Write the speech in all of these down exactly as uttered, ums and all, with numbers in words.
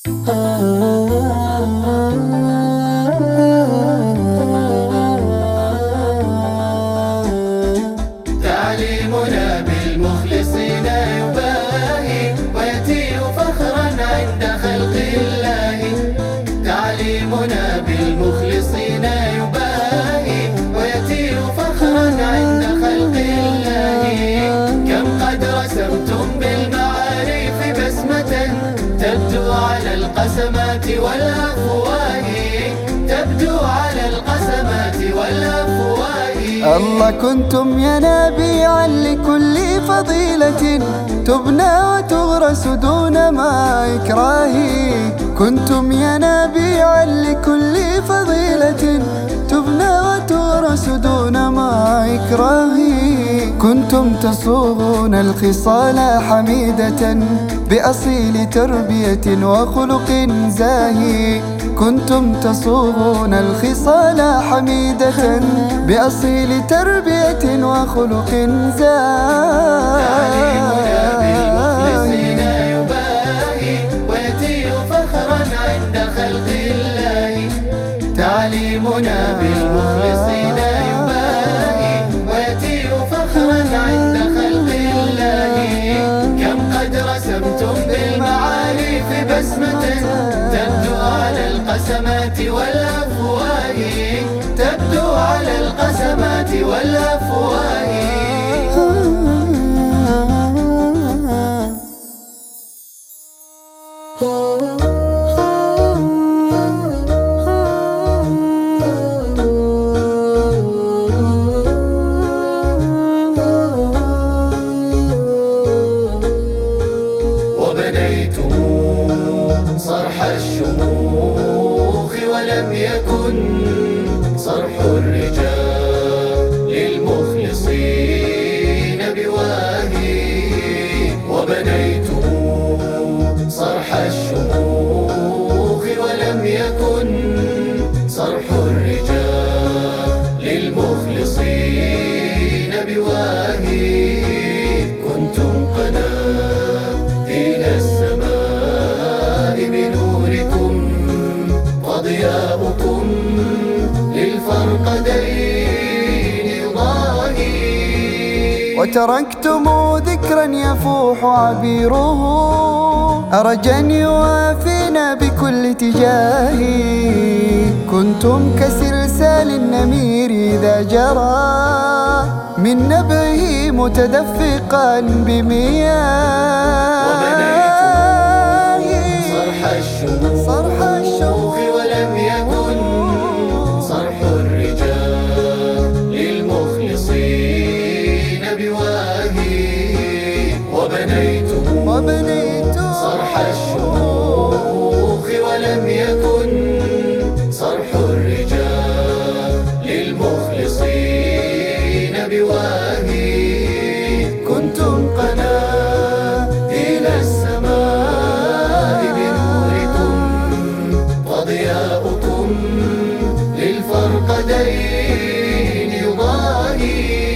تعليمنا بالمخلصين يباهي ويأتي فخرا عند خلق الله. تعليمنا بالمخلصين يباهي ويأتي فخرا عند خلق الله. كم قد رسمتم بالمعارف بسمة تبدو على القسمات والأفواه، تبدو على القسمات والأفواه. الله كنتم ينابيعا لكل فضيلة تبنى وتغرس دون ما إكراه. كنتم ينابيعا لكل فضيلة تبنى وتغرس دون ما إكراه. كنتم تصوغون الخصال حميدة بأصيل تربية وخلق زاهي. كنتم تصوغون الخصال حميدة بأصيل تربية وخلق زاهي. تعليمنا بالمخلصين يباهي ويأتي فخرا عند خلق الله. تعليمنا بالمخلصين يباهي ويأتي فخرا عند خلق الله. كم قد رسمتم بالمعارف بسمة تبدو على القسمات والأفواه، تبدو على القسمات والأفواه. وبنيتم صرح الشموخ ولم يكن صرح الرجال للمخلصين بواهي. وبنيتم صرح الشموخ ولم يكن صرح الرجال للمخلصين بواهي. كنتم قناديل السماء بنوركم وضياؤكم للفرقدين ضاهي. وتركتم ذكرا يفوح عبيره أرجا يوافينا بكل تجاه. كنتم كسلسال النمير إذا جرى من نبعه متدفقا بمياه. وبنيتم صرح الشموخ ولم يكن صرح الرجال للمخلصين بواهي. وبنيتم صرح الشموخ ولم يكن صرح الرجال للمخلصين بواهي. كنتم قناديل السماء بنوركم وضياؤكم للفرقدين ضاهي.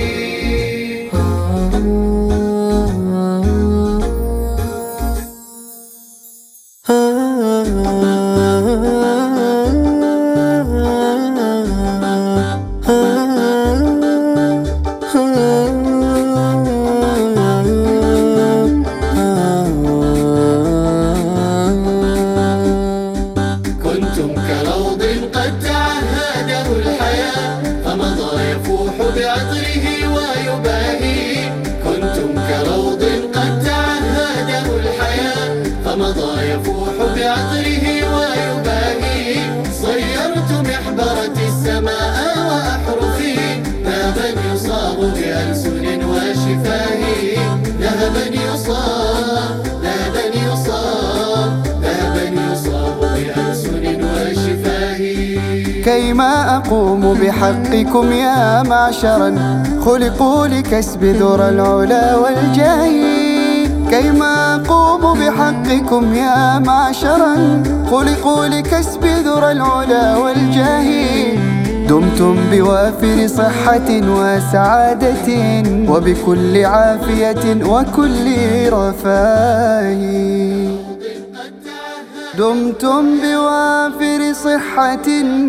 كنتم كروض قد تعهده الحياة فمضى يفوح بعطره ويباهي. كنتم كروض قد تعهده الحياة فمضى يفوح بعطره ويباهي. صيرت محبرة السماء وأحرفي ذهبا يصاب بألسن وشفاه. ذهبا يصاب ذهبا يصاب ذهبا يصاب بألسن وشفاه. كيما أقوم بحقكم يا معشرا خلقوا لكسب ذرى العلا والجاه. كيما أقوم بحقكم يا معشرا خلقوا لكسب ذرى العلا والجاه. دمتم بوافر صحة وسعادة وبكل عافية وكل رفاه. دمتم بوافر صحة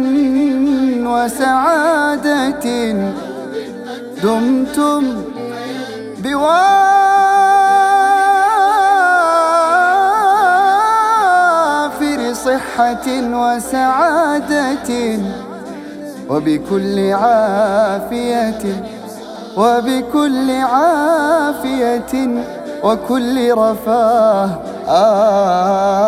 وسعادة، دمتم بوافر صحة وسعادة، وبكل عافية وبكل عافية وكل رفاه. آه